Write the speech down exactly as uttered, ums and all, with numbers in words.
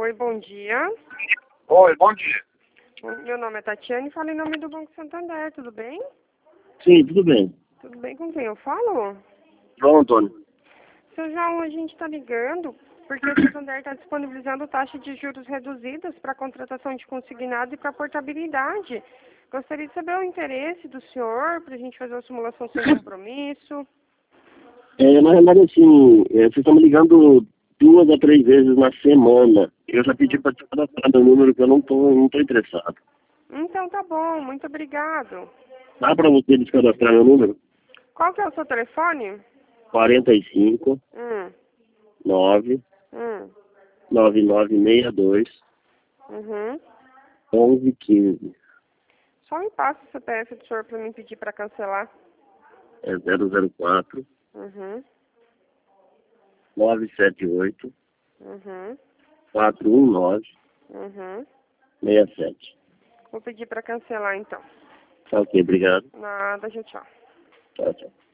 Oi, bom dia. Oi, bom dia. Meu nome é Tatiane e falo em nome do Banco Santander, tudo bem? Sim, tudo bem. Tudo bem com quem eu falo? João Antônio. Seu João, a gente está ligando porque o Santander está disponibilizando taxa de juros reduzidas para contratação de consignado e para portabilidade. Gostaria de saber o interesse do senhor para a gente fazer uma simulação sem compromisso. É, na realidade, assim, é, vocês estão me ligando duas a três vezes na semana. Eu já pedi para te cadastrar meu número que eu não tô, não tô interessado. Então tá bom, muito obrigado. Dá para você descadastrar meu número? Qual que é o seu telefone? quarenta e cinco, Hum, nove, hum, nove nove seis dois, uhum. onze quinze. Só me passa o C P F do senhor para mim pedir para cancelar. É zero zero quatro, Uhum, nove sete oito, uhum, quatro um nove, uhum. seis sete. Vou pedir para cancelar então. Tá ok, obrigado. Nada, gente, tchau. Tchau, tchau.